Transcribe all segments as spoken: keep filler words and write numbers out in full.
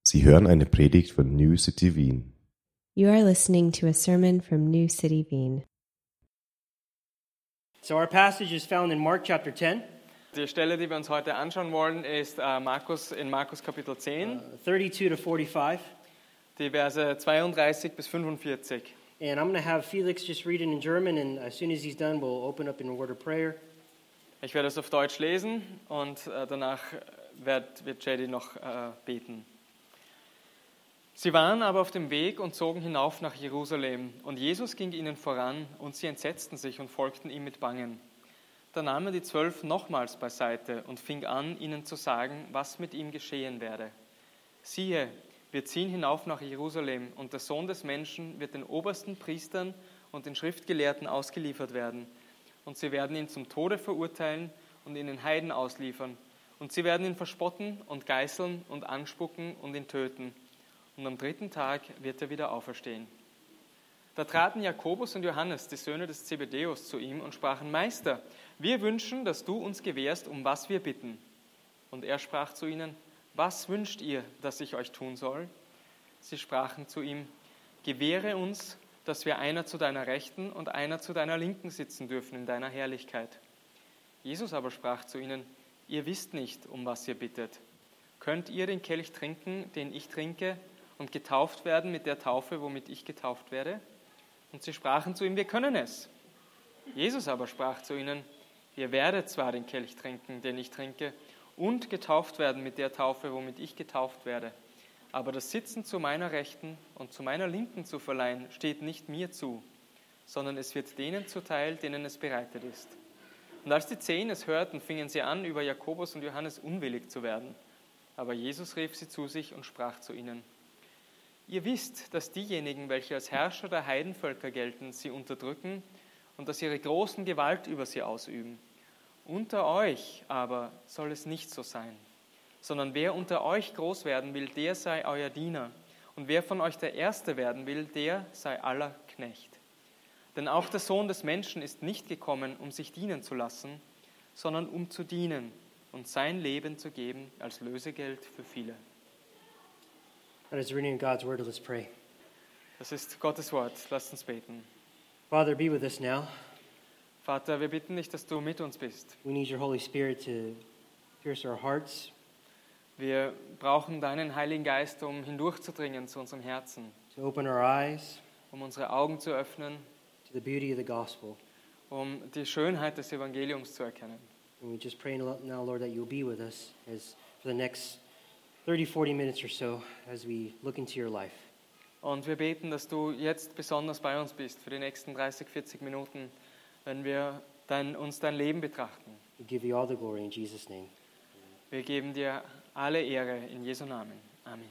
Sie hören eine Predigt von New City Wien. You are listening to a sermon from New City Wien. So our passage is found in Mark chapter ten, Die Stelle, die wir uns heute anschauen wollen, ist äh, Markus, in Markus Kapitel zehn, uh, thirty-two to forty-five. die Verse zweiunddreißig bis fünfundvierzig. And I'm going to have Felix just read it in German, and as soon as he's done, we'll open up in a word of prayer. Ich werde es auf Deutsch lesen und äh, danach wird, wird Jedi noch äh, beten. Sie waren aber auf dem Weg und zogen hinauf nach Jerusalem, und Jesus ging ihnen voran, und sie entsetzten sich und folgten ihm mit Bangen. Da nahm er die Zwölf nochmals beiseite und fing an, ihnen zu sagen, was mit ihm geschehen werde. Siehe, wir ziehen hinauf nach Jerusalem, und der Sohn des Menschen wird den obersten Priestern und den Schriftgelehrten ausgeliefert werden. Und sie werden ihn zum Tode verurteilen und ihn den Heiden ausliefern. Und sie werden ihn verspotten und geißeln und anspucken und ihn töten. Und am dritten Tag wird er wieder auferstehen. Da traten Jakobus und Johannes, die Söhne des Zebedäus, zu ihm und sprachen, Meister, wir wünschen, dass du uns gewährst, um was wir bitten. Und er sprach zu ihnen, was wünscht ihr, dass ich euch tun soll? Sie sprachen zu ihm, gewähre uns, dass wir einer zu deiner Rechten und einer zu deiner Linken sitzen dürfen in deiner Herrlichkeit. Jesus aber sprach zu ihnen, ihr wisst nicht, um was ihr bittet. Könnt ihr den Kelch trinken, den ich trinke, und getauft werden mit der Taufe, womit ich getauft werde? Und sie sprachen zu ihm, wir können es. Jesus aber sprach zu ihnen, ihr werdet zwar den Kelch trinken, den ich trinke, und getauft werden mit der Taufe, womit ich getauft werde. Aber das Sitzen zu meiner Rechten und zu meiner Linken zu verleihen, steht nicht mir zu, sondern es wird denen zuteil, denen es bereitet ist. Und als die Zehn es hörten, fingen sie an, über Jakobus und Johannes unwillig zu werden. Aber Jesus rief sie zu sich und sprach zu ihnen, ihr wisst, dass diejenigen, welche als Herrscher der Heidenvölker gelten, sie unterdrücken und dass ihre großen Gewalt über sie ausüben. Unter euch aber soll es nicht so sein, sondern wer unter euch groß werden will, der sei euer Diener. Und wer von euch der Erste werden will, der sei aller Knecht. Denn auch der Sohn des Menschen ist nicht gekommen, um sich dienen zu lassen, sondern um zu dienen und sein Leben zu geben als Lösegeld für viele. That is reading God's word. Let's pray. Das ist Gottes Wort. Lasst uns beten. Father, be with us now. Vater, wir bitten dich, dass du mit uns bist. We need your Holy Spirit to pierce our hearts, Wir brauchen deinen Heiligen Geist, um hindurchzudringen zu unserem Herzen, to open our eyes um unsere Augen zu öffnen, to the beauty of the gospel. um die Schönheit des Evangeliums zu erkennen. And we just pray now, Lord, that you'll be with us as for the next thirty, forty minutes or so as we look into your life. Und wir beten, dass du jetzt besonders bei uns bist für die nächsten dreißig, vierzig Minuten, wenn wir dein, uns dein Leben betrachten. We give you all the glory in Jesus' name. Wir geben dir alle Ehre in Jesu Namen. Amen.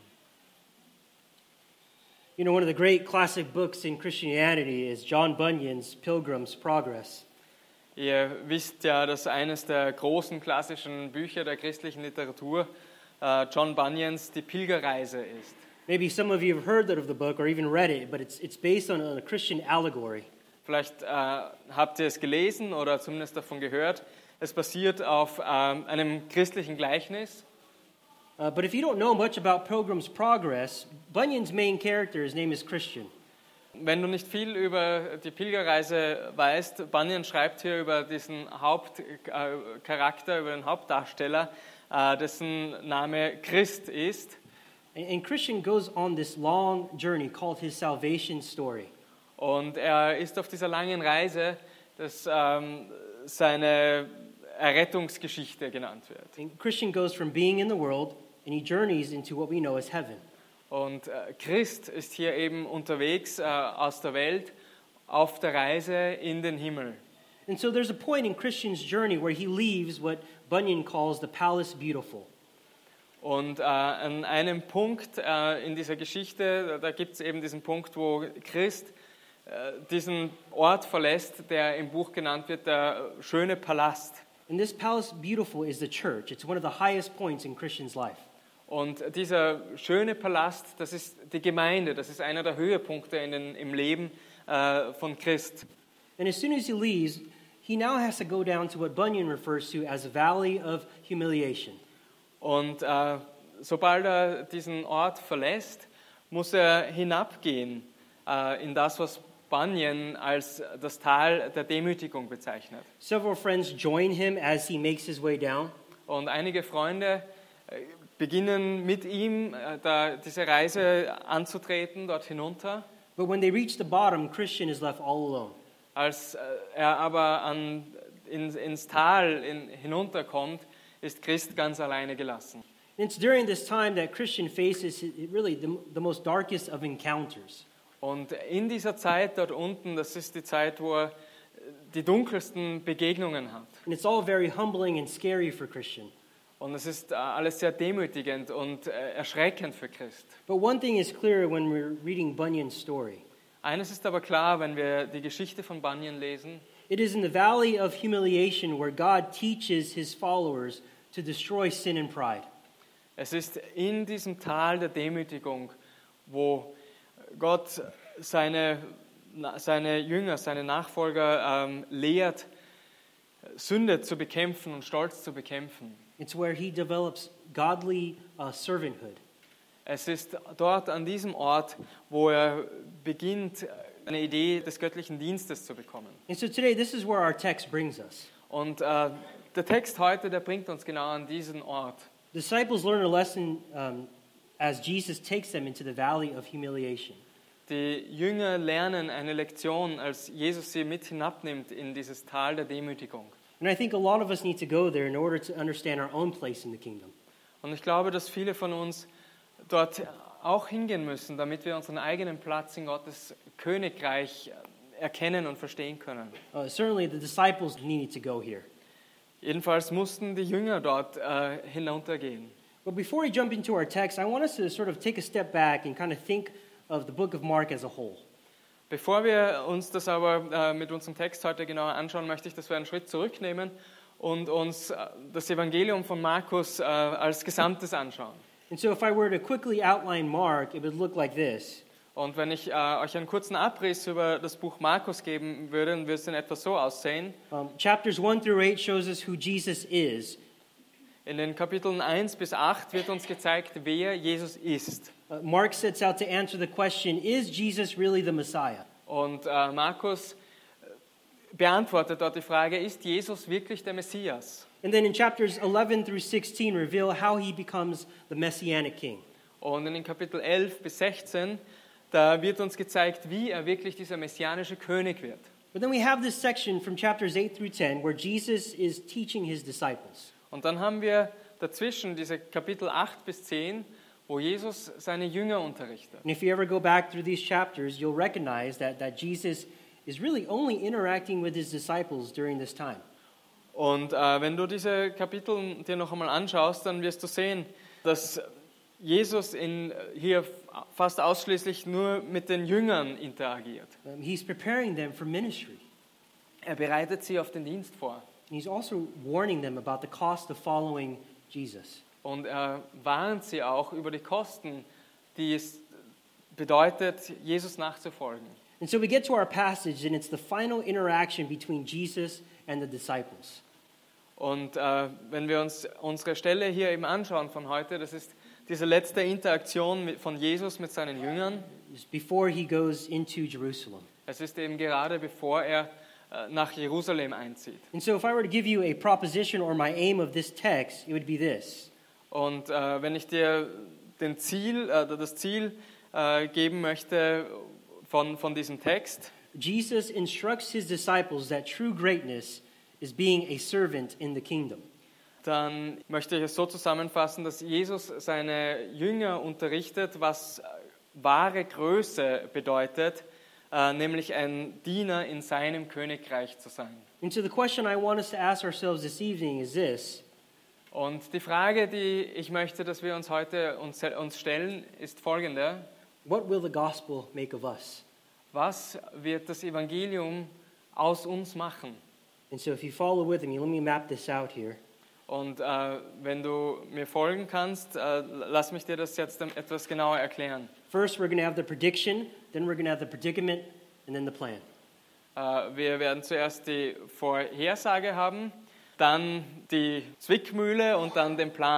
You know, one of the great classic books in Christianity is John Bunyan's Pilgrim's Progress. Ihr wisst ja, dass eines der großen klassischen Bücher der christlichen Literatur uh, John Bunyans Die Pilgerreise ist. Maybe some of you have heard that of the book or even read it, but it's it's based on a Christian allegory. Vielleicht äh, habt ihr es gelesen oder zumindest davon gehört. Es basiert auf ähm, einem christlichen Gleichnis. Uh, but if you don't know much about Pilgrim's Progress, Bunyan's main character, his name is Christian. Wenn du nicht viel über die Pilgerreise weißt, Bunyan schreibt hier über diesen Hauptcharakter, über den Hauptdarsteller, äh, dessen Name Christ ist. And, and Christian goes on this long journey called his salvation story. Und er ist auf dieser langen Reise, das ähm, seine Errettungsgeschichte genannt wird. And Christian goes from being in the world and he journeys into what we know as heaven. Und äh, Christ ist hier eben unterwegs äh, aus der Welt auf der Reise in den Himmel. And so there's a point in Christian's journey where he leaves what Bunyan calls the palace beautiful. Und äh, an einem Punkt äh, in dieser Geschichte, da, da gibt es eben diesen Punkt, wo Christ äh, diesen Ort verlässt, der im Buch genannt wird, der schöne Palast. And this palace beautiful is the church. It's one of the highest points in Christian's life. Und dieser schöne Palast, das ist die Gemeinde, das ist einer der Höhepunkte in den, im Leben äh, von Christ. And as soon as he leaves, he now has to go down to what Bunyan refers to as a valley of humiliation. Und äh, sobald er diesen Ort verlässt, muss er hinabgehen äh, in das, was Bunyan als das Tal der Demütigung bezeichnet. Several friends join him as he makes his way down. Und einige Freunde äh, beginnen mit ihm äh, da, diese Reise anzutreten, dort hinunter. But when they reach the bottom, Christian is left all alone. Als äh, er aber an, in, ins Tal in, hinunterkommt, ist Christ ganz alleine gelassen. And it's during this time that Christian faces really the, the most darkest of encounters. Und in dieser Zeit dort unten, das ist die Zeit, wo er die dunkelsten Begegnungen hat. And it's all very humbling and scary for Christian. Und es ist alles sehr demütigend und erschreckend für Christ. But one thing is clear when we're reading Bunyan's story. Eines ist aber klar, wenn wir die Geschichte von Bunyan lesen. It is in the valley of humiliation where God teaches his followers to destroy sin and pride. Es ist in diesem Tal der Demütigung, wo Gott seine, seine Jünger, seine Nachfolger ähm, lehrt, Sünde zu bekämpfen und Stolz zu bekämpfen. It's where he develops godly uh, servanthood. Es ist dort an diesem Ort, wo er beginnt, eine Idee des göttlichen Dienstes zu bekommen. And so today, this is where our text brings us. Und äh, der Text heute, der bringt uns genau an diesen Ort. Disciples learn a lesson um, as Jesus takes them into the valley of humiliation. Die Jünger lernen eine Lektion, als Jesus sie mit hinabnimmt in dieses Tal der Demütigung. And I think a lot of us need to go there in order to understand our own place in the kingdom. Und ich glaube, dass viele von uns dort auch hingehen müssen, damit wir unseren eigenen Platz in Gottes Königreich erkennen und verstehen können. Uh, certainly the disciples needed to go here. Jedenfalls mussten die Jünger dort äh, hinuntergehen. But before we jump into our text, I want us to sort of take a step back and kind of think of the book of Mark as a whole. Bevor wir uns das aber äh, mit unserem Text heute genauer anschauen, möchte ich, dass wir einen Schritt zurücknehmen und uns äh, das Evangelium von Markus äh, als Gesamtes anschauen. And so if I were to quickly outline Mark, it would look like this. Und wenn ich äh, euch einen kurzen Abriss über das Buch Markus geben würde, dann würde es in etwa so aussehen. Um, chapters one through eight shows us who Jesus is. In den Kapiteln eins bis acht wird uns gezeigt, wer Jesus ist. Uh, Mark sets out to answer the question, is Jesus really the Messiah? Und äh, Markus beantwortet dort die Frage, ist Jesus wirklich der Messias? And then in chapters eleven through sixteen reveal how he becomes the Messianic king. Und in den Kapitel elf bis sechzehn, da wird uns gezeigt, wie er wirklich dieser messianische König wird. But then we have this section from chapters eight through ten where Jesus is teaching his disciples. Und dann haben wir dazwischen diese Kapitel acht bis zehn, wo Jesus seine Jünger unterrichtet. And if you ever go back through these chapters, you'll recognize that, that Jesus is really only interacting with his disciples during this time. Und äh, wenn du diese Kapitel dir noch einmal anschaust, dann wirst du sehen, dass Jesus in, hier fast ausschließlich nur mit den Jüngern interagiert. Um, he's preparing them for ministry. Er bereitet sie auf den Dienst vor. And he's also warning them about the cost of following Jesus. Und er warnt sie auch über die Kosten, die es bedeutet, Jesus nachzufolgen. And so we get to our passage, and it's the final interaction between Jesus and the disciples. Und äh, wenn wir uns unsere Stelle hier eben anschauen von heute, das ist diese letzte Interaktion mit, von Jesus mit seinen Jüngern. It's before he goes into Jerusalem. Es ist eben gerade bevor er äh, nach Jerusalem einzieht. And so if I were to give you a proposition or my aim of this text, it would be this. Und äh, wenn ich dir den Ziel, äh, das Ziel äh, geben möchte von, von diesem Text, Jesus instructs his disciples that true greatness is being a servant in the kingdom. dann möchte ich es so zusammenfassen, dass Jesus seine Jünger unterrichtet, was wahre Größe bedeutet, äh, nämlich ein Diener in seinem Königreich zu sein. And so the question I want us to ask ourselves this evening is this. Und die Frage, die ich möchte, dass wir uns heute uns, uns stellen, ist folgende. What will the gospel make of us? Was wird das Evangelium aus uns machen? And so if you follow with me, let me map this out here. Und äh, wenn du mir folgen kannst, äh, lass mich dir das jetzt etwas genauer erklären. First, we're going to have the prediction, then we're going to have the predicament, and then the plan. Äh, wir werden zuerst die Vorhersage haben, dann die Zwickmühle und dann den Plan.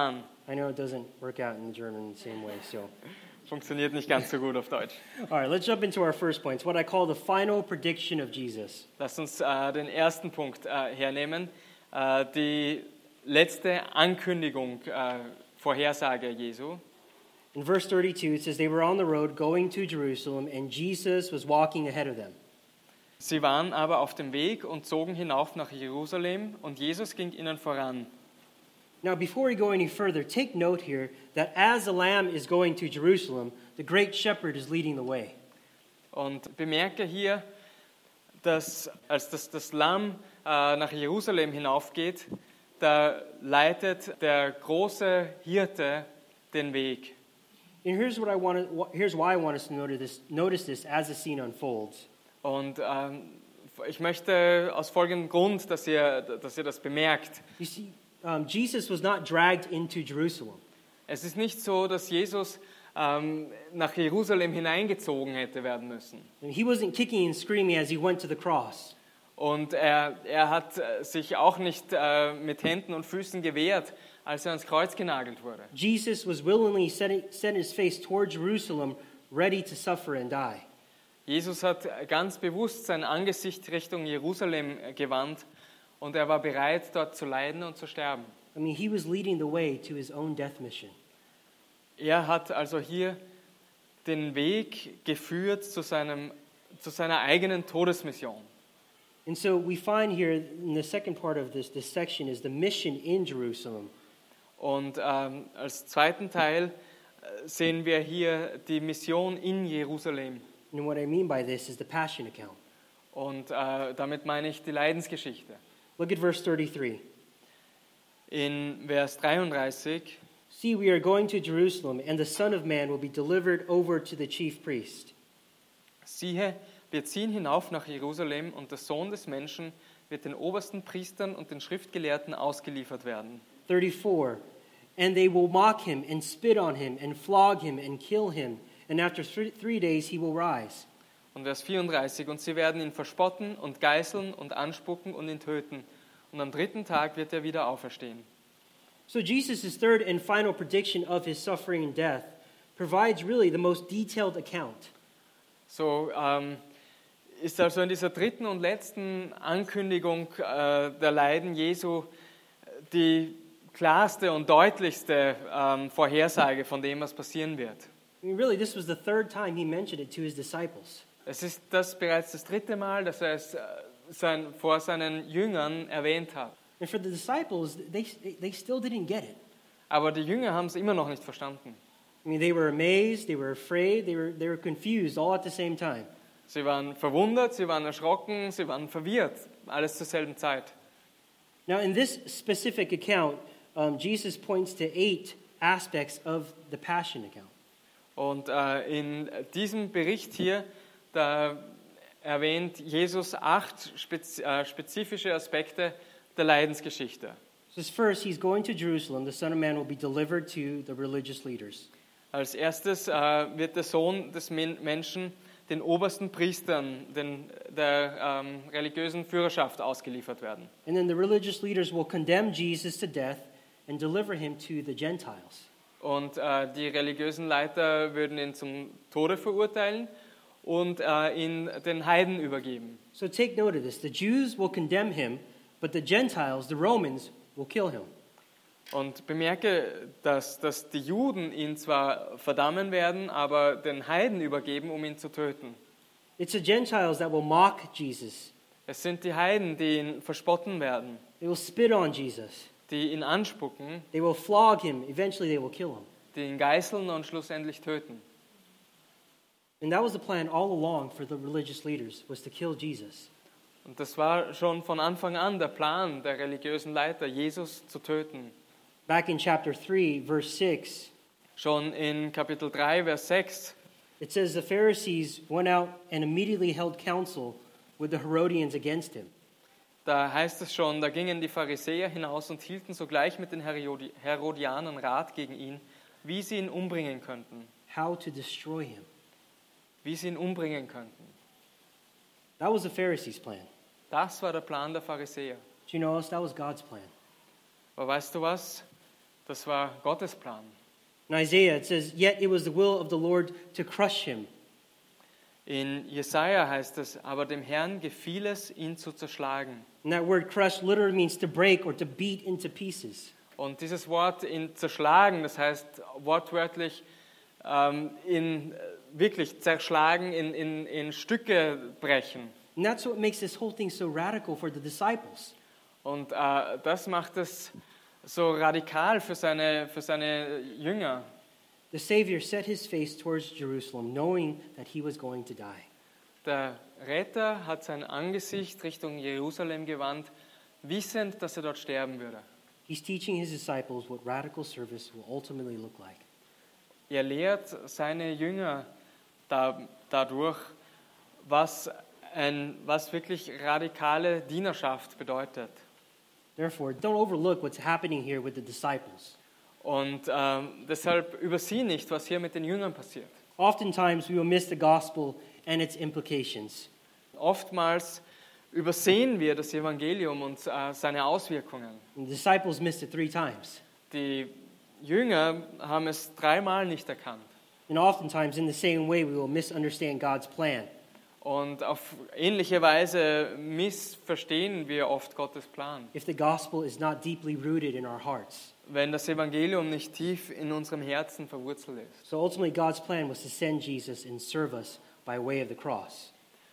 I know it doesn't work out in German the same way, so. Funktioniert nicht ganz so gut auf Deutsch. All right, let's jump into our first point. It's what I call the final prediction of Jesus. Lass uns äh, den ersten Punkt äh, hernehmen, äh, die letzte Ankündigung, äh, Vorhersage Jesu. In verse thirty-two, it says, they were on the road going to Jerusalem, and Jesus was walking ahead of them. Sie waren aber auf dem Weg und zogen hinauf nach Jerusalem und Jesus ging ihnen voran. Now, before we go any further, take note here that as the lamb is going to Jerusalem, the great shepherd is leading the way. Und bemerke hier, dass als das, das Lamm äh, nach Jerusalem hinaufgeht, da leitet der große Hirte den Weg. And here's what I want to, here's why I want us to notice this, notice this as the scene unfolds. Und ähm, ich möchte aus folgendem Grund, dass ihr, dass ihr das bemerkt. You see, um, Jesus was not dragged into Jerusalem. Es ist nicht so, dass Jesus ähm, nach Jerusalem hineingezogen hätte werden müssen. And he wasn't kicking and screaming as he went to the cross. Und er, er hat sich auch nicht äh, mit Händen und Füßen gewehrt, als er ans Kreuz genagelt wurde. Jesus was willingly setting, setting his face toward Jerusalem, ready to suffer and die. Jesus hat ganz bewusst sein Angesicht Richtung Jerusalem gewandt und er war bereit, dort zu leiden und zu sterben. I mean, he was leading the way to his own death mission. Er hat also hier den Weg geführt zu, seinem, zu seiner eigenen Todesmission. And so we find here in the second part of this, this section is the mission in Jerusalem. Und ähm, als zweiten Teil äh, sehen wir hier die Mission in Jerusalem. And what I mean by this is the passion account. Und äh, damit meine ich die Leidensgeschichte. Look at verse thirty-three. In Vers dreiunddreißig, See, we are going to Jerusalem, and the Son of Man will be delivered over to the chief priest. siehe, wir ziehen hinauf nach Jerusalem und der Sohn des Menschen wird den obersten Priestern und den Schriftgelehrten ausgeliefert werden. thirty-four. And they will mock him and spit on him and flog him and kill him, and after three, three days he will rise. Und Vers vierunddreißig, und sie werden ihn verspotten und geißeln und anspucken und ihn töten. Und am dritten Tag wird er wieder auferstehen. So Jesus' third and final prediction of his suffering and death provides really the most detailed account. So ähm, ist also in dieser dritten und letzten Ankündigung äh, der Leiden Jesu die klarste und deutlichste ähm, Vorhersage von dem, was passieren wird. I mean, really, this was the third time he mentioned it to his disciples. Es ist das bereits das dritte Mal, dass er es äh, sein, vor seinen Jüngern erwähnt hat. And for the disciples, they, they still didn't get it. Aber die Jünger haben es immer noch nicht verstanden. I mean, they were amazed, they were afraid, they were, they were confused all at the same time. Sie waren verwundert, sie waren erschrocken, sie waren verwirrt, alles zur selben Zeit. Now, in this specific account, um, Jesus points to eight aspects of the Passion account. Und äh, in diesem Bericht hier, da erwähnt Jesus acht spez äh, spezifische Aspekte der Leidensgeschichte. So first, he's going to Jerusalem. The Son of Man will be delivered to the religious leaders. Als erstes äh, wird der Sohn des Men Menschen den obersten Priestern, den, der ähm, religiösen Führerschaft ausgeliefert werden. And then the religious leaders will condemn Jesus to death and deliver him to the Gentiles. Und äh, die religiösen Leiter würden ihn zum Tode verurteilen und äh, ihn den Heiden übergeben. So take note of this. The Jews will condemn him, but the Gentiles, the Romans, will kill him. Und bemerke, dass, dass die Juden ihn zwar verdammen werden, aber den Heiden übergeben, um ihn zu töten. It's the Gentiles that will mock Jesus. Es sind die Heiden, die ihn verspotten werden, They will spit on Jesus. die ihn anspucken, They will flog him. Eventually, they will kill him. die ihn geißeln und schlussendlich töten. And that was the plan all along for the religious leaders, was to kill Jesus. Und das war schon von Anfang an der Plan der religiösen Leiter, Jesus zu töten. Back in chapter three, verse six, Schon in Kapitel drei, Vers sechs, it says the Pharisees went out and immediately held counsel with the Herodians against him. da heißt es schon, da gingen die Pharisäer hinaus und hielten sogleich mit den Herodi Herodianern Rat gegen ihn, wie sie ihn umbringen könnten. How to destroy him. Wie sie ihn umbringen könnten. That was the Pharisees' plan. Das war der Plan der Pharisäer. Do you know else? That was God's plan. Aber weißt du was? Das war Gottes Plan. In Isaiah it says, "Yet it was the will of the Lord to crush him." In Jesaja heißt es, aber dem Herrn gefiel es, ihn zu zerschlagen. And that word crush literally means to break or to beat into pieces. Und dieses Wort ihn zerschlagen, das heißt wortwörtlich ähm, in wirklich zerschlagen, in, in, in Stücke brechen. And that's what makes this whole thing so radical for the disciples. Und äh, das macht es so radikal für seine, für seine Jünger. The Savior set his face towards Jerusalem, knowing that he was going to die. Der Retter hat sein Angesicht Richtung Jerusalem gewandt, wissend, dass er dort sterben würde. He's teaching his disciples what radical service will ultimately look like. Er lehrt seine Jünger da, dadurch, was, ein, was wirklich radikale Dienerschaft bedeutet. Therefore, don't overlook what's happening here with the disciples. Und ähm, deshalb übersieh nicht, was hier mit den Jüngern passiert. Oftentimes, we will miss the gospel and its implications. Oftmals übersehen wir das Evangelium und äh, seine Auswirkungen. And the disciples missed it three times. Die Jünger haben es dreimal nicht erkannt. And oftentimes, in the same way, we will misunderstand God's plan. Und auf ähnliche Weise missverstehen wir oft Gottes Plan. If the gospel is not deeply rooted in our hearts. Wenn das Evangelium nicht tief in unserem Herzen verwurzelt ist. So ultimately, God's plan was to send Jesus and serve us by way of the cross.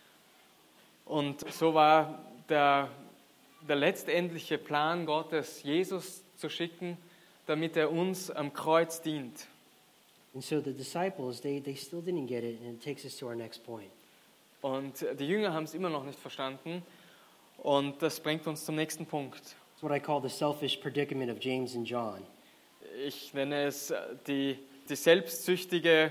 Und so war der, der letztendliche Plan Gottes, Jesus zu schicken, damit er uns am Kreuz dient. And so the disciples, they, they still didn't get it, and it takes us to our next point. Und die Jünger haben es immer noch nicht verstanden. Und das bringt uns zum nächsten Punkt. It's what I call the selfish predicament of James and John. Ich nenne es die, die selbstsüchtige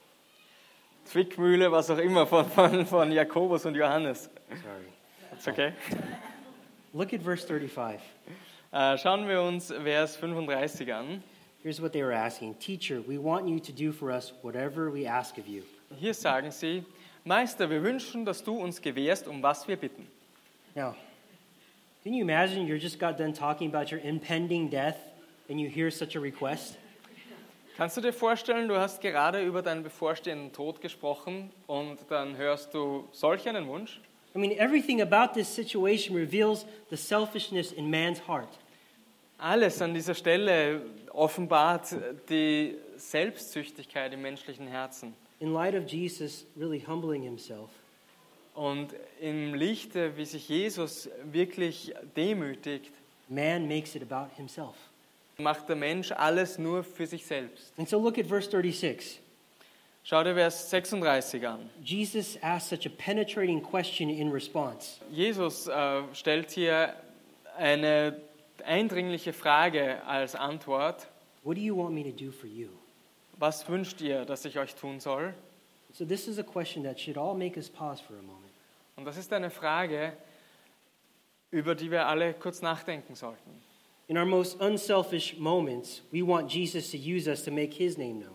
Zwickmühle, was auch immer, von, von, von Jakobus und Johannes. Sorry. Ist okay? Look at verse thirty-five. Äh, schauen wir uns Vers fünfunddreißig an. Here's what they were asking. Teacher, we want you to do for us whatever we ask of you. Hier sagen sie, Meister, wir wünschen, dass du uns gewährst, um was wir bitten. Now, can you imagine you just got done talking about your impending death and you hear such a request? Kannst du dir vorstellen, du hast gerade über deinen bevorstehenden Tod gesprochen und dann hörst du solch einen Wunsch? I mean, everything about this situation reveals the selfishness in man's heart. Alles an dieser Stelle offenbart die Selbstsüchtigkeit im menschlichen Herzen. In light of Jesus really humbling himself, Und im Lichte, wie sich Jesus wirklich demütigt, man makes it about himself. macht der Mensch alles nur für sich selbst. And so look at verse thirty-six. Schau dir Vers sechsunddreißig an. Jesus asked such a penetrating question in response. Jesus äh, stellt hier eine eindringliche Frage als Antwort. What do you want me to do for you? Was wünscht ihr, dass ich euch tun soll? So this is a question that should all make us pause for a moment. Und das ist eine Frage, über die wir alle kurz nachdenken sollten. In our most unselfish moments, we want Jesus to use us to make his name known.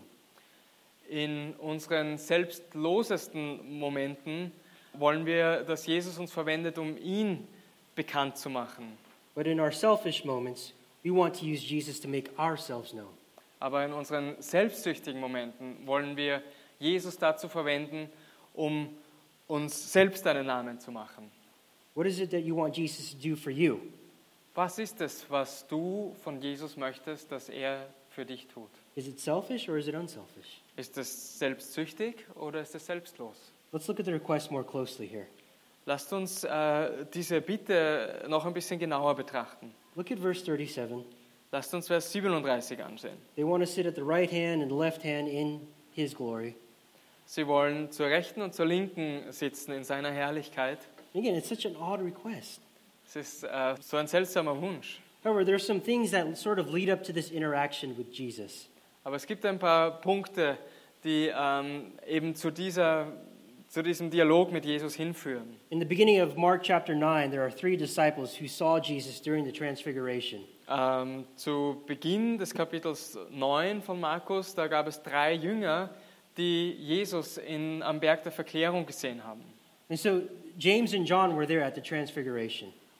In unseren selbstlosesten Momenten wollen wir, dass Jesus uns verwendet, um ihn bekannt zu machen. But in our selfish moments, we want to use Jesus to make ourselves known. Aber in unseren selbstsüchtigen Momenten wollen wir Jesus dazu verwenden, um uns selbst einen Namen zu machen. What is it that you want Jesus to do for you? Was ist es, was du von Jesus möchtest, dass er für dich tut? Is it selfish or is it unselfish? Ist es selbstsüchtig oder ist es selbstlos? Let's look at the request more closely here. Lasst uns äh, diese Bitte noch ein bisschen genauer betrachten. Look at verse thirty-seven. Lasst uns Vers siebenunddreißig ansehen. They want to sit at the right hand and the left hand in his glory. Sie wollen zur Rechten und zur Linken sitzen in seiner Herrlichkeit. Again, it's such an odd request. Es ist äh, so ein seltsamer Wunsch. However, there are some things that sort of lead up to this interaction with Jesus. Aber es gibt ein paar Punkte, die ähm, eben zu, dieser, zu diesem Dialog mit Jesus hinführen. In the beginning of Mark chapter nine, there are three disciples who saw Jesus during the transfiguration. Ähm, zu Beginn des Kapitels neun von Markus, da gab es drei Jünger, die Jesus in, am Berg der Verklärung gesehen haben. And so James and John were there at the transfiguration.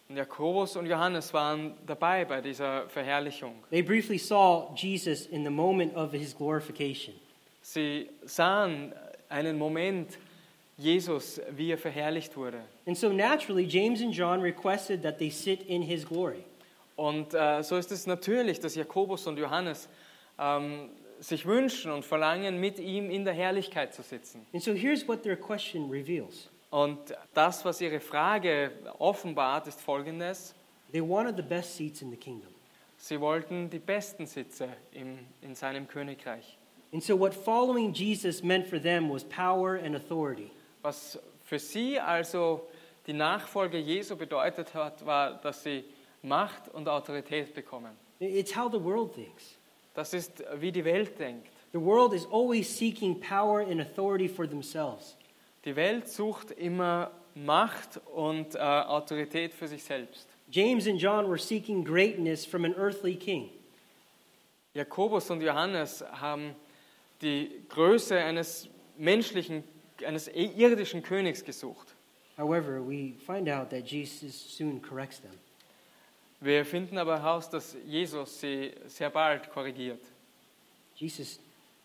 Und Jakobus und Johannes waren dabei bei dieser Verherrlichung. They briefly saw Jesus in the moment of his glorification. Sie sahen einen Moment Jesus, wie er verherrlicht wurde. And so naturally, James and John requested that they sit in his glory. Und äh, so ist es natürlich, dass Jakobus und Johannes ähm, sich wünschen und verlangen, mit ihm in der Herrlichkeit zu sitzen. And so here's what their question reveals. Und das, was ihre Frage offenbart, ist Folgendes. They wanted the best seats in the kingdom. Sie wollten die besten Sitze im, in seinem Königreich. And so what following Jesus meant for them was power and authority. Was für sie also die Nachfolge Jesu bedeutet hat, war, dass sie Macht und Autorität bekommen. It's how the world thinks. Das ist, wie die Welt denkt. The world is always seeking power and authority for themselves. Die Welt sucht immer Macht und äh, Autorität für sich selbst. James and John were seeking greatness from an earthly king. Jakobus und Johannes haben die Größe eines menschlichen, eines irdischen Königs gesucht. However, we find out that Jesus soon corrects them. Wir finden aber heraus, dass Jesus sie sehr bald korrigiert. Jesus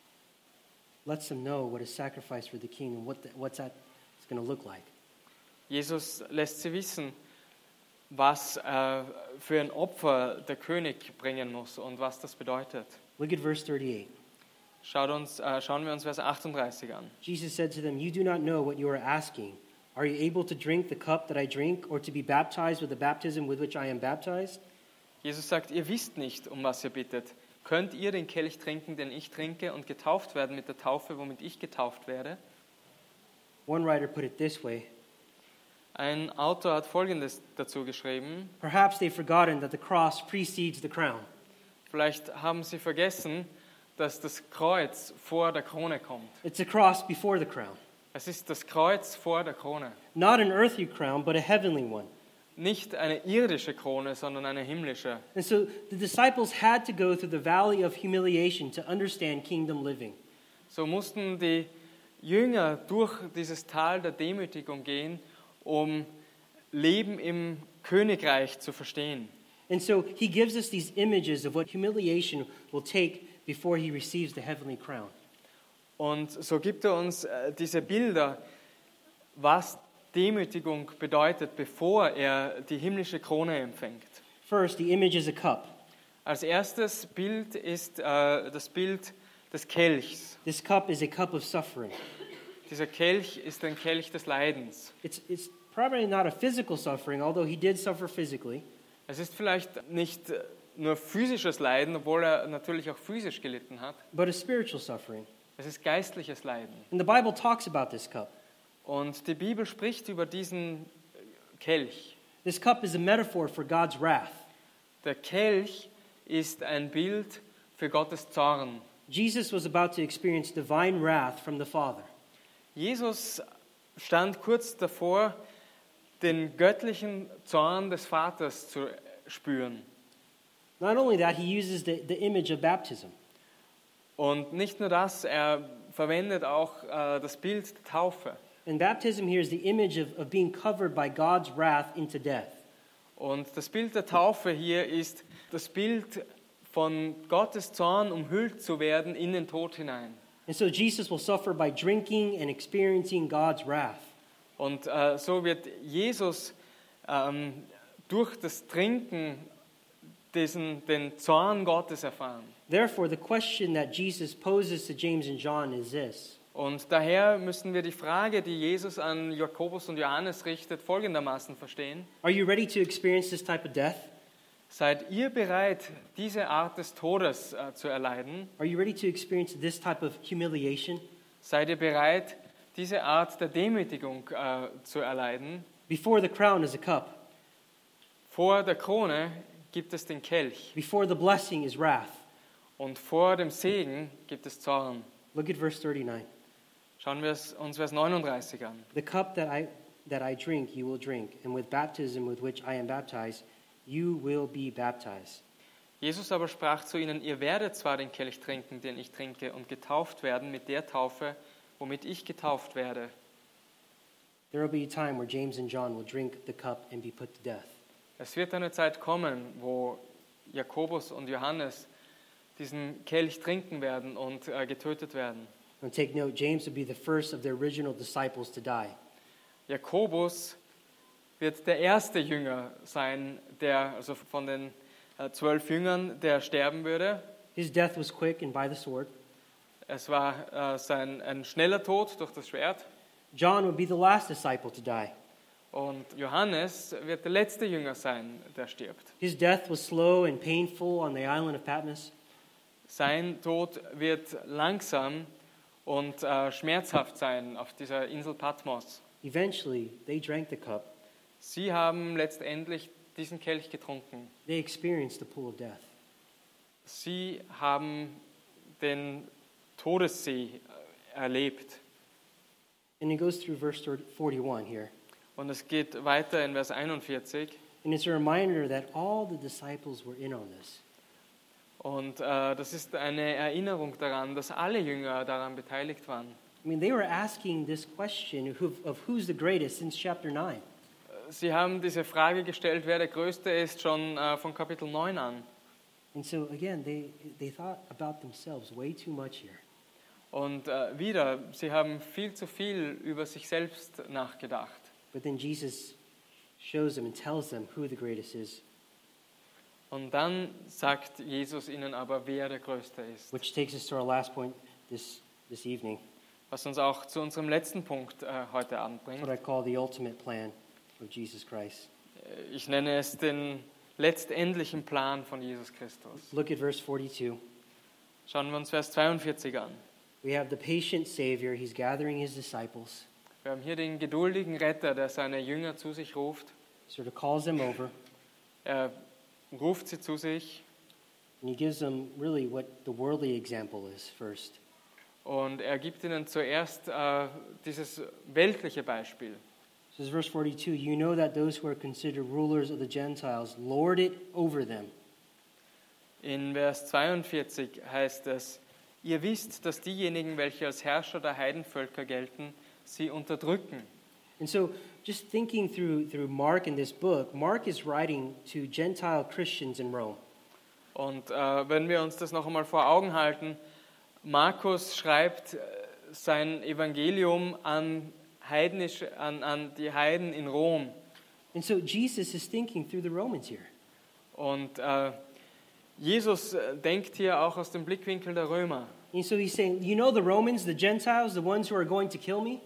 lets them know what a sacrifice for the king and what the, what's that is going to look like. Jesus lässt sie wissen, was äh, für ein Opfer der König bringen muss und was das bedeutet. Look at verse thirty-eight. Schaut uns, äh, schauen wir uns Vers achtunddreißig an. Jesus said to them, "You do not know what you are asking. Are you able to drink the cup that I drink, or to be baptized with the baptism with which I am baptized?" Jesus sagt, ihr wisst nicht, um was ihr bittet. Könnt ihr den Kelch trinken, den ich trinke, und getauft werden mit der Taufe, womit ich getauft werde? One writer put it this way: Ein Autor hat Folgendes dazu geschrieben. perhaps they've forgotten that the cross precedes the crown. Vielleicht haben sie vergessen, dass das Kreuz vor der Krone kommt. It's a cross before the crown. Es ist das Kreuz vor der Krone. Not an earthly crown, but a heavenly one. Nicht eine irdische Krone, sondern eine himmlische. And so the disciples had to go through the valley of humiliation to understand kingdom living. So mussten die Jünger durch dieses Tal der Demütigung gehen, um Leben im Königreich zu verstehen. And so he gives us these images of what humiliation will take before he receives the heavenly crown. Und so gibt er uns äh, diese Bilder, was Demütigung bedeutet, bevor er die himmlische Krone empfängt. First, the image is a cup. Als erstes Bild ist äh, das Bild des Kelchs. This cup is a cup of suffering. Dieser Kelch ist ein Kelch des Leidens. It's, it's probably not a physical suffering, although he did suffer physically. Es ist vielleicht nicht nur physisches Leiden, obwohl er natürlich auch physisch gelitten hat. But a spiritual suffering. Es ist geistliches Leiden. And the Bible talks about this cup. Und die Bibel spricht über diesen Kelch. This cup is a metaphor for God's wrath. Der Kelch ist ein Bild für Gottes Zorn. Jesus was about to experience divine wrath from the Father. Jesus stand kurz davor, den göttlichen Zorn des Vaters zu spüren. Not only that, he uses the, the image of baptism. Und nicht nur das, er verwendet auch äh, das Bild der Taufe. And baptism here is the image of, of being covered by God's wrath into death. Und das Bild der Taufe hier ist das Bild von Gottes Zorn umhüllt zu werden in den Tod hinein. And so Jesus will suffer by drinking and experiencing God's wrath. Und äh, so wird Jesus ähm, durch das Trinken diesen, den Zorn Gottes erfahren. Therefore, the question that Jesus poses to James and John is this: Und daher müssen wir die Frage, die Jesus an Jakobus und Johannes richtet, folgendermaßen verstehen. Are you ready to experience this type of death? Seid ihr bereit, diese Art des Todes äh, zu erleiden? Are you ready to experience this type of humiliation? Seid ihr bereit, diese Art der Demütigung äh, zu erleiden? Before the crown is a cup. Vor der Krone gibt es den Kelch Before the blessing is wrath. und vor dem Segen gibt es Zorn. Look at verse thirty-nine. Schauen wir es- uns Vers neununddreißig an. The cup that I that I drink, you will drink, and with baptism with which I am baptized, you will be baptized. Jesus aber sprach zu ihnen, ihr werdet zwar den Kelch trinken, den ich trinke, und getauft werden mit der Taufe, womit ich getauft werde. There will be a time where James and John will drink the cup and be put to death. Es wird eine Zeit kommen, wo Jakobus und Johannes diesen Kelch trinken werden und äh, getötet werden. And take note, James would be the first of the original disciples to die. Jakobus wird der erste Jünger sein, der, also von den äh, zwölf Jüngern, der sterben würde. His death was quick and by the sword. Es war äh, sein, ein schneller Tod durch das Schwert. John would be the last disciple to die. Und Johannes wird der letzte Jünger sein, der stirbt. His death was slow and painful on the island of Patmos. Sein Tod wird langsam und äh, schmerzhaft sein auf dieser Insel Patmos. Eventually, they drank the cup. Sie haben letztendlich diesen Kelch getrunken. They experienced the pool of death. Sie haben den Todessee erlebt. And it goes through verse forty-one here. Und es geht weiter in Vers einundvierzig. And it's a reminder that all the disciples were in on this. Und äh, das ist eine Erinnerung daran, dass alle Jünger daran beteiligt waren. I mean, they were asking this question of, of who's the greatest since chapter nine. Sie haben diese Frage gestellt, wer der Größte ist, schon äh, von Kapitel neun an. And so, again, they, they thought about themselves way too much here. Und äh, wieder, sie haben viel zu viel über sich selbst nachgedacht. But then Jesus shows them and tells them who the greatest is, Und dann sagt Jesus ihnen aber, wer der Größte ist. which takes us to our last point this, this evening, Was uns auch zu unserem letzten Punkt äh, heute Abend bringt. what I call the ultimate plan of Jesus Christ. Äh, Ich nenne es den letztendlichen Plan von Jesus Christus. Look at verse forty-two. Schauen wir uns Vers zweiundvierzig an. We have the patient Savior. He's gathering his disciples. Wir haben hier den geduldigen Retter, der seine Jünger zu sich ruft. Sort of calls them over, Er ruft sie zu sich and he gives them really what the worldly example is first. und er gibt ihnen zuerst äh, dieses weltliche Beispiel. This is verse forty-two. You know that those who are considered rulers of the Gentiles lord it over them. In Vers zweiundvierzig heißt es, ihr wisst, dass diejenigen, welche als Herrscher der Heidenvölker gelten, sie unterdrücken. And so, just thinking through, through Mark in this book, Mark is writing to Gentile Christians in Rome. Und äh, wenn wir uns das noch einmal vor Augen halten, Markus schreibt äh, sein Evangelium an, heidnisch, an, an die Heiden in Rom. And so, Jesus is thinking through the Romans here. Und äh, Jesus äh, denkt hier auch aus dem Blickwinkel der Römer. And so, he's saying, you know the Romans, the Gentiles, the ones who are going to kill me?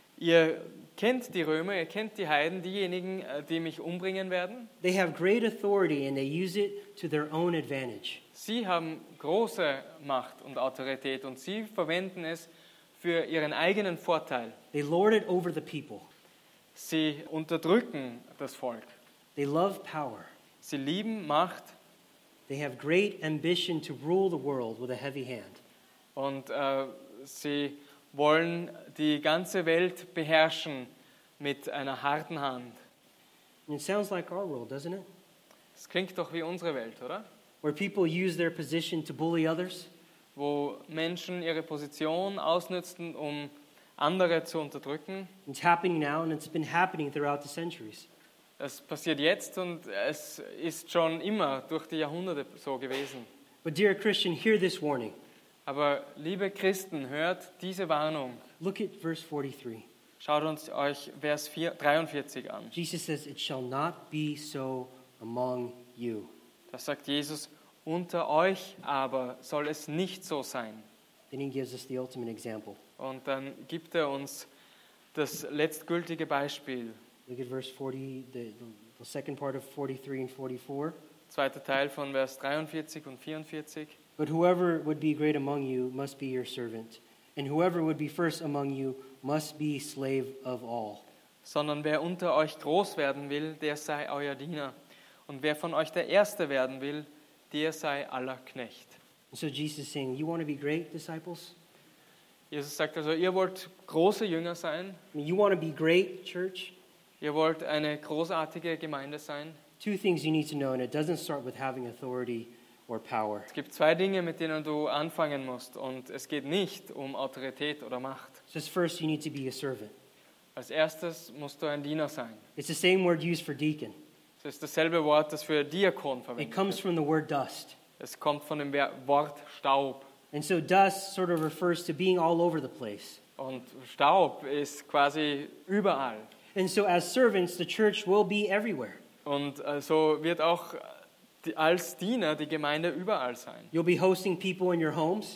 Ihr kennt die Römer, ihr kennt die Heiden, diejenigen, äh, die mich umbringen werden. They have great authority and they use it to their own advantage. Sie haben große Macht und Autorität und sie verwenden es für ihren eigenen Vorteil. They lord it over the people. Sie unterdrücken das Volk. They love power. Sie lieben Macht They have great ambition to rule the world with a heavy hand. und äh, sie wollen die ganze Welt beherrschen mit einer harten Hand. And it sounds like our world, doesn't it? Das klingt doch wie unsere Welt, oder? Where people use their position to bully others. Wo Menschen ihre Position ausnützen, um andere zu unterdrücken. It's happening now and it's been happening throughout the centuries. Das passiert jetzt und es ist schon immer durch die Jahrhunderte so gewesen. But dear Christian, hear this warning. Aber liebe Christen, hört diese Warnung. Look at verse forty-three. Schaut uns euch Vers dreiundvierzig an. Jesus says, it shall not be so among you. Da sagt Jesus, unter euch aber soll es nicht so sein. Then he gives us the ultimate example. Und dann gibt er uns das letztgültige Beispiel. Look at verse forty, the, the second part of forty-three and forty-four. Zweiter Teil von Vers dreiundvierzig und vierundvierzig. But whoever would be great among you must be your servant, and whoever would be first among you must be slave of all. Sondern wer unter euch groß werden will, der sei euer Diener. Und wer von euch der Erste werden will, der sei aller Knecht. And so Jesus is saying, you want to be great, disciples? Jesus sagt also, ihr wollt große Jünger sein, I mean, you want to be great, church? ihr wollt eine großartige Gemeinde sein. Two things you need to know, and it doesn't start with having authority or power. Es gibt zwei Dinge, mit denen du anfangen musst und es geht nicht um Autorität oder Macht. It says first you need to be a servant. Als erstes musst du ein Diener sein. It's the same word used for deacon. Das ist dasselbe Wort, das für Diakon It verwendet comes wird. from the word dust. Es kommt von dem Wort Staub. And so dust sort of refers to being all over the place. Und Staub ist quasi überall. And so as servants, the church will be everywhere. Und äh, so wird auch die, als Diener die Gemeinde überall sein. You'll be hosting people in your homes.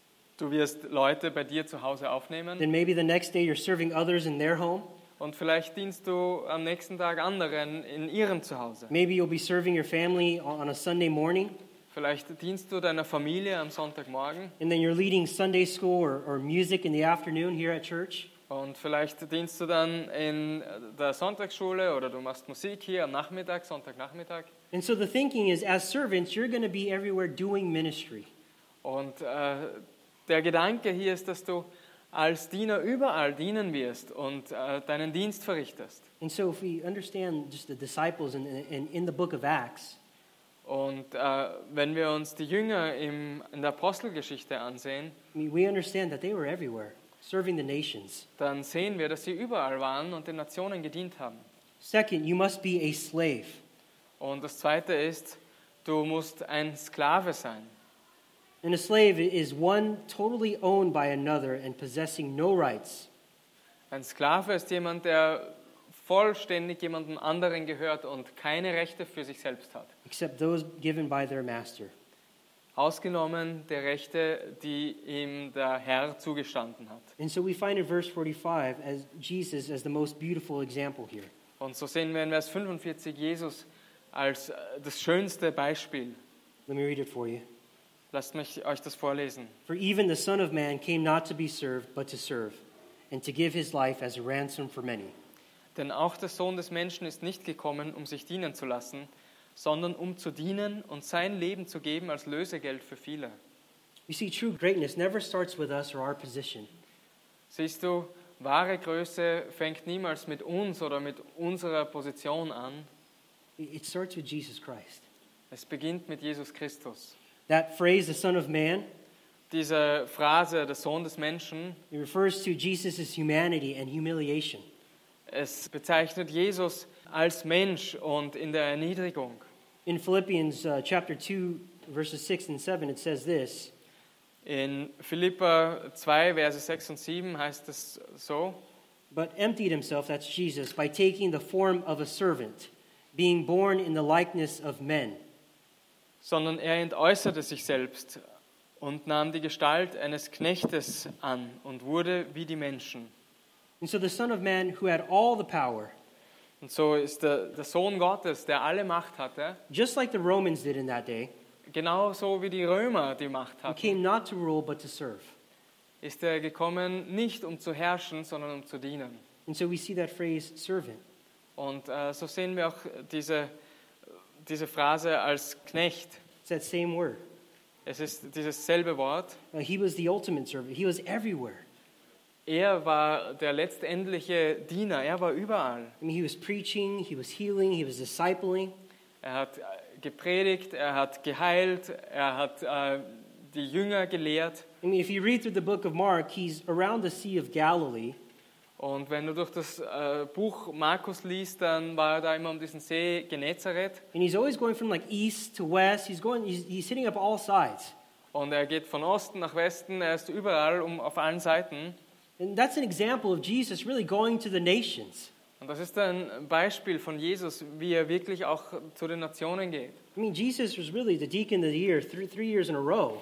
Du wirst Leute bei dir zu Hause aufnehmen. Then maybe the next day you're serving others in their home. Und vielleicht dienst du am nächsten Tag anderen in ihrem Zuhause. Maybe you'll be serving your family on a Sunday morning. Vielleicht dienst du deiner Familie am Sonntagmorgen. And then you're leading Sunday school or, or music in the afternoon here at church. Und vielleicht dienst du dann in der Sonntagsschule oder du machst Musik hier am Nachmittag, Sonntagnachmittag. And so the thinking is, as servants, you're going to be everywhere doing ministry. Und äh, der Gedanke hier ist, dass du als Diener überall dienen wirst und äh, deinen Dienst verrichtest. And so if we understand just the disciples in, in, in the book of Acts, Und äh, wenn wir uns die Jünger im, in der Apostelgeschichte ansehen, I mean, we understand that they were everywhere, serving the nations. dann sehen wir, dass sie überall waren und den Nationen gedient haben. Second, you must be a slave. Und das Zweite ist, du musst ein Sklave sein. And a slave is one totally owned by another and possessing no rights. Ein Sklave ist jemand, der vollständig jemandem anderen gehört und keine Rechte für sich selbst hat. Except those given by their master. Ausgenommen der Rechte, die ihm der Herr zugestanden hat. And so we find in verse forty-five as Jesus as the most beautiful example here. Und so sehen wir in Vers fünfundvierzig Jesus als äh, das schönste Beispiel. Let me read it for you. Lasst mich euch das vorlesen. For even the Son of Man came not to be served, but to serve, and to give his life as a ransom for many. Denn auch der Sohn des Menschen ist nicht gekommen, um sich dienen zu lassen, sondern um zu dienen und sein Leben zu geben als Lösegeld für viele. You see, true greatness never starts with us or our position. Siehst du, wahre Größe fängt niemals mit uns oder mit unserer Position an. It starts with Jesus Christ. Es beginnt mit Jesus Christus. That phrase, the Son of Man, Diese Phrase, der Sohn des Menschen, it refers to Jesus' humanity and humiliation. es bezeichnet Jesus als Mensch und in der Erniedrigung. In Philippians uh, chapter two, verses six and seven, it says this, In Philipper zwei, Verse sechs und sieben heißt es so: but emptied himself, that's Jesus, by taking the form of a servant, being born in the likeness of men. Sondern er entäußerte sich selbst und nahm die Gestalt eines Knechtes an und wurde wie die Menschen. And so the Son of Man, who had all the power, Und so ist der, der Sohn Gottes, der alle Macht hatte, just like the Romans did in that day, genauso wie die Römer die Macht who hatten, came not to rule but to serve. ist er gekommen, nicht um zu herrschen, sondern um zu dienen. And so we see that phrase, servant. Und äh, so sehen wir auch diese, diese Phrase als Knecht. It's that same word. Es ist dieses selbe Wort. Uh, he was the ultimate servant. He was everywhere. Er war der letztendliche Diener, er war überall. I mean, he was preaching, he was healing, he was discipling. Er hat äh, gepredigt, er hat geheilt, er hat äh, die Jünger gelehrt. I mean, if you read through the book of Mark, he's around the Sea of Galilee. Und wenn du durch das äh, Buch Markus liest, dann war er da immer um diesen See Genezareth. And he's always going from like east to west. He's going, he's, he's hitting up all sides. Und er geht von Osten nach Westen, er ist überall um, auf allen Seiten. And that's an example of Jesus really going to the nations. Und das ist ein Beispiel von Jesus, wie er wirklich auch zu den Nationen geht. I mean, Jesus was really the deacon of the year three, three years in a row.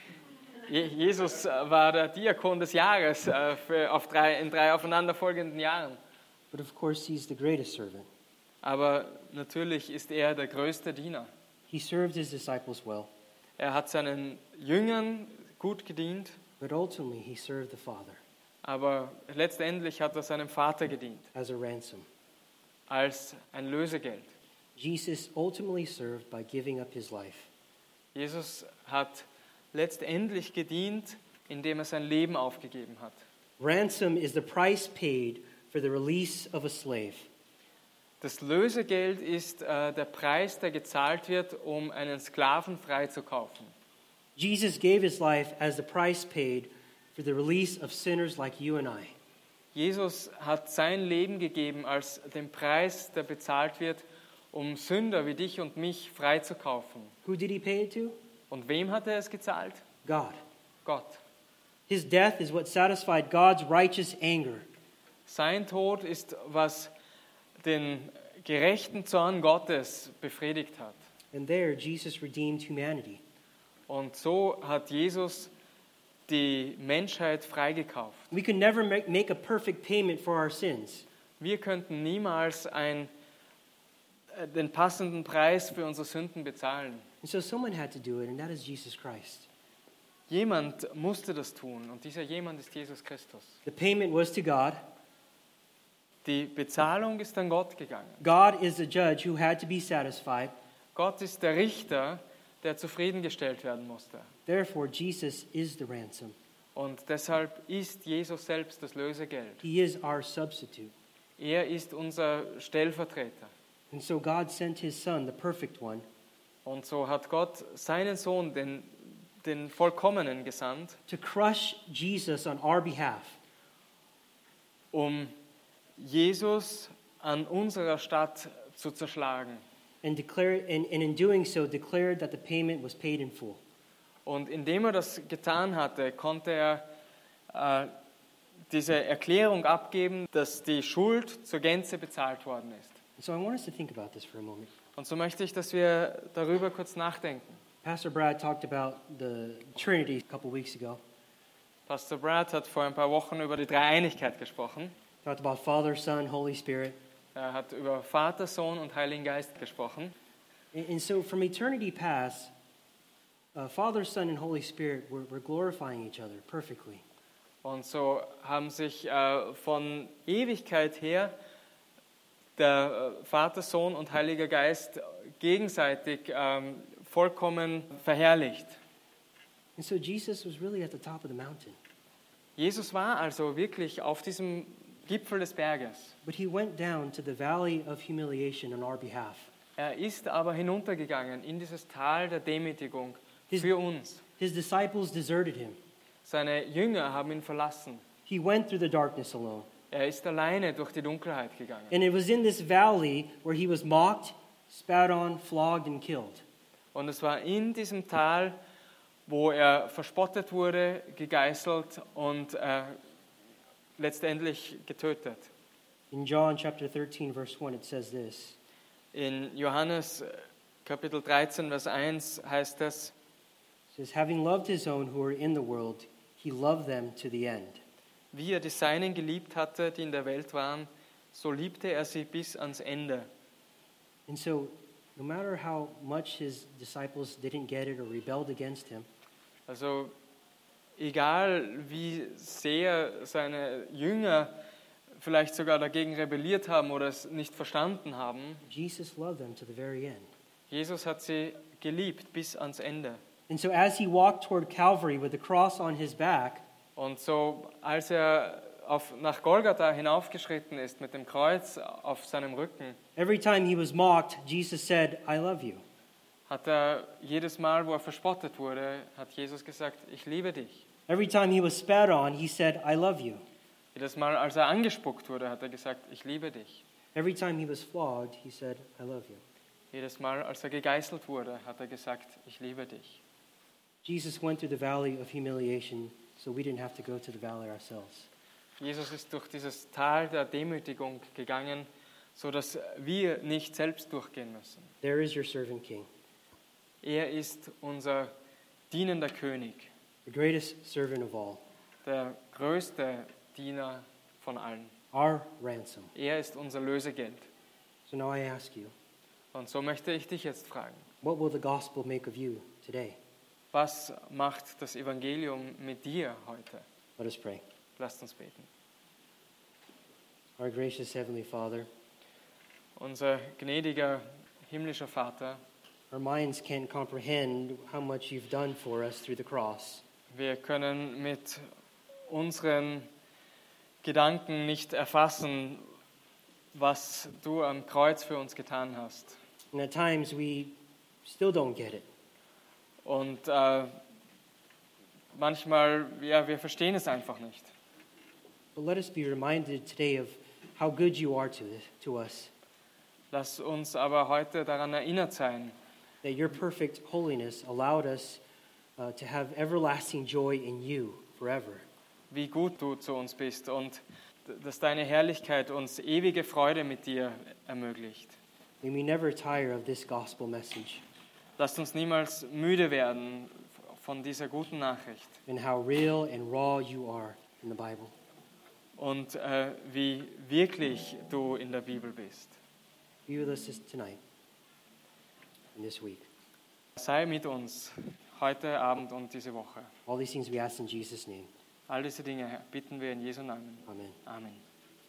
Je- Jesus äh, war der Diakon des Jahres äh, für, auf drei, in drei aufeinanderfolgenden Jahren. But of course, he's the greatest servant. Aber natürlich ist er der größte Diener. He served his disciples well, Er hat seinen Jüngern gut gedient, but ultimately he served the Father aber letztendlich hat er seinem Vater gedient, as a ransom. als ein Lösegeld. Jesus ultimately served by giving up his life. Jesus hat letztendlich gedient, indem er sein Leben aufgegeben hat. Ransom is the price paid for the release of a slave. Das Lösegeld ist äh, der Preis, der gezahlt wird, um einen Sklaven freizukaufen. Jesus gave his life as the price paid for the release of sinners like you and I. Jesus hat sein Leben gegeben als den Preis, der bezahlt wird, um Sünder wie dich und mich freizukaufen. Who did he pay it to? Und wem hat er es gezahlt? God. Gott. His death is what satisfied God's righteous anger. Sein Tod ist, was den gerechten Zorn Gottes befriedigt hat. And there, Jesus redeemed humanity. Und so hat Jesus die Menschheit freigekauft. We could never make, make a perfect payment for our sins. Wir könnten niemals ein, äh, den passenden Preis für unsere Sünden bezahlen. And so someone had to do it, and that is Jesus Christ. Jemand musste das tun und dieser jemand ist Jesus Christus. The payment was to God. Die Bezahlung ist an Gott gegangen. God is the judge who had to be satisfied. Gott ist der Richter, der zufriedengestellt werden musste. Therefore, Jesus is the ransom. Und deshalb ist Jesus selbst das Lösegeld. He is our substitute. Er ist unser Stellvertreter. And so God sent his son, the perfect one, Und so hat Gott seinen Sohn, den, den Vollkommenen, gesandt, to crush Jesus on our behalf. um Jesus an unserer Stadt zu zerschlagen. And declare, and, and in doing so, declared that the payment was paid in full. Und indem er das getan hatte, konnte er äh, diese Erklärung abgeben, dass die Schuld zur Gänze bezahlt worden ist. And so I want us to think about this for a moment. Und so möchte ich, dass wir darüber kurz nachdenken. Pastor Brad talked about the Trinity a couple weeks ago. Pastor Brad hat vor ein paar Wochen über die Dreieinigkeit gesprochen. Talked about Father, Son, Holy Spirit. Er hat über Vater, Sohn und Heiligen Geist gesprochen. And, and so from eternity past, uh, Father, Son, and Holy Spirit were, were glorifying each other perfectly. Und so haben sich äh, von Ewigkeit her der äh, Vater, Sohn und Heiliger Geist gegenseitig ähm, vollkommen verherrlicht. And so Jesus was really at the top of the mountain. Jesus war also wirklich auf diesem Gipfel des Berges. But he went down to the valley of humiliation on our behalf. Er ist aber hinuntergegangen in dieses Tal der Demütigung His- für uns. His disciples deserted him. Seine Jünger haben ihn verlassen. He went through the darkness alone. Er ist alleine durch die Dunkelheit gegangen. And it was in this valley where he was mocked, spat on, flogged, and killed. Und es war in diesem Tal, wo er verspottet wurde, gegeißelt und äh, letztendlich getötet. In John chapter thirteen, verse one, it says this. In Johannes äh, Kapitel dreizehn, Vers eins heißt es, It says, having loved his own who were in the world, he loved them to the end. wie er die Seinen geliebt hatte, die in der Welt waren, so liebte er sie bis ans Ende. And so, no matter how much his disciples didn't get it or rebelled against him, Also egal wie sehr seine Jünger vielleicht sogar dagegen rebelliert haben oder es nicht verstanden haben, Jesus loved them to the very end. Jesus hat sie geliebt bis ans Ende. And so, as he walked toward Calvary with the cross on his back, Und so als er auf, nach Golgatha hinaufgeschritten ist mit dem Kreuz auf seinem Rücken, every time he was mocked, Jesus said, I love you. hat er jedes Mal, wo er verspottet wurde, hat Jesus gesagt, ich liebe dich. Every time he was spat on, he said, I love you. Jedes Mal, als er angespuckt wurde, hat er gesagt, ich liebe dich. Every time he was flogged, he said, I love you. Jedes Mal, als er gegeißelt wurde, hat er gesagt, ich liebe dich. Jesus went through the valley of humiliation, so we didn't have to go to the valley ourselves. Jesus ist durch dieses Tal der Demütigung gegangen, sodass wir nicht selbst durchgehen müssen. There is your servant king, Er ist unser dienender König, the greatest servant of all, der größte Diener von allen. our ransom. Er ist unser Lösegeld. So now I ask you, Und so möchte ich dich jetzt fragen, what will the gospel make of you today? was macht das Evangelium mit dir heute? Let us pray. Lasst uns beten. Our gracious Heavenly Father, Unser gnädiger himmlischer Vater, our minds can't comprehend how much you've done for us through the cross. wir können mit unseren Gedanken nicht erfassen, was du am Kreuz für uns getan hast. And at times we still don't get it. Und äh, manchmal, ja, wir verstehen es einfach nicht. But let us be reminded today of how good you are to, to us. Lass uns aber heute daran erinnert sein, that your perfect holiness allowed us uh, to have everlasting joy in you forever. wie gut du zu uns bist und dass deine Herrlichkeit uns ewige Freude mit dir ermöglicht. May we never tire of this gospel message Lasst uns niemals müde werden von dieser guten Nachricht and how real and raw you are in the Bible. und äh, wie wirklich du in der Bibel bist. Be with us this- tonight and this week. Sei mit uns heute Abend und diese Woche. All these things we ask in Jesus' name. All diese Dinge bitten wir in Jesu Namen. Amen. Amen.